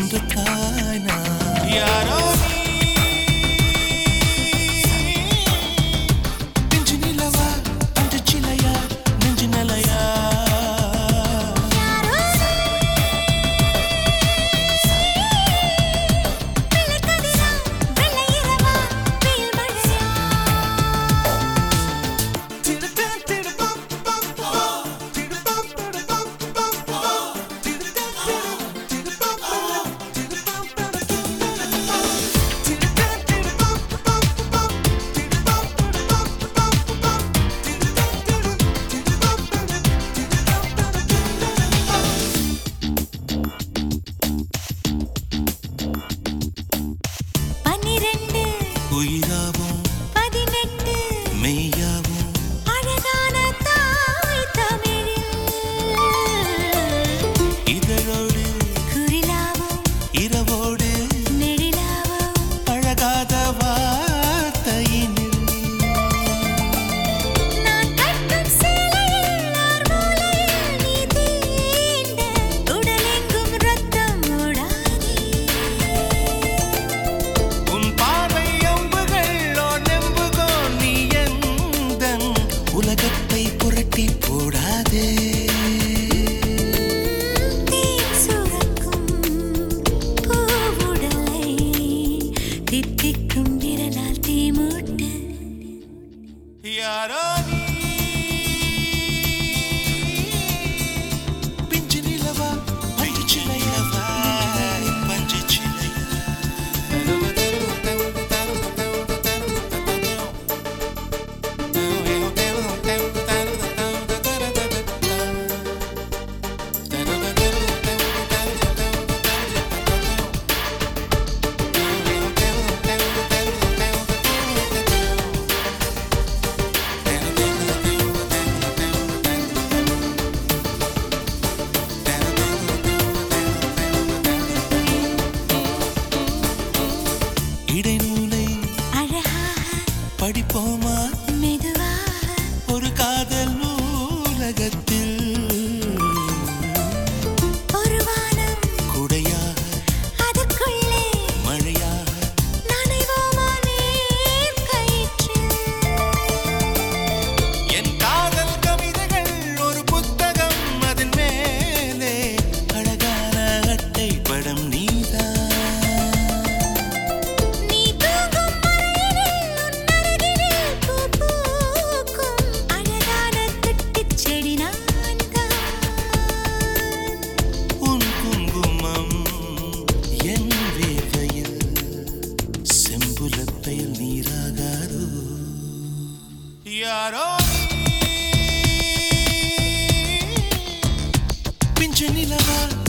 ஒன்றுக்காய் நான் யாரோ நெஞ்சு நிலவா அன்று சிலையா நெஞ்சு நிலையா உயிராவும் 18 மெய்யாவும் அழகான தாய் தமிழில் இதழோடு குரிலாவும் இரவோடு நெடிலாவும் அழகாத வார்த்தையினில் நான் கட்டும் சேலையில் ஓர் மூலையில் நீ தீண்ட உடலெங்கும் ரத்தம் ஓடாதே உன் பார்வை உலகத்தை புரட்டி போடாதே சுரக்கும் பூவுடலை தித்திக்கும் விரலால் தீமூட்டு யாரோ பிஞ்சு நிலவா பஞ்சு சிலையவா பஞ்சு சிலையா இடைநூலை அழகாக படிப்போமா மெதுவாக ஒரு காதல் நூலகத்தில் ஒரு வானம் குடையாக அதற்குள்ளே மழையாக நனைவோமா நீர் கயிற்றில் என் காதல் கவிதைகள் ஒரு புத்தகம் அதன் மேலே அழகான அட்டை படம் நீதான் நீராகாதோ யாரோ பிஞ்சு நிலவா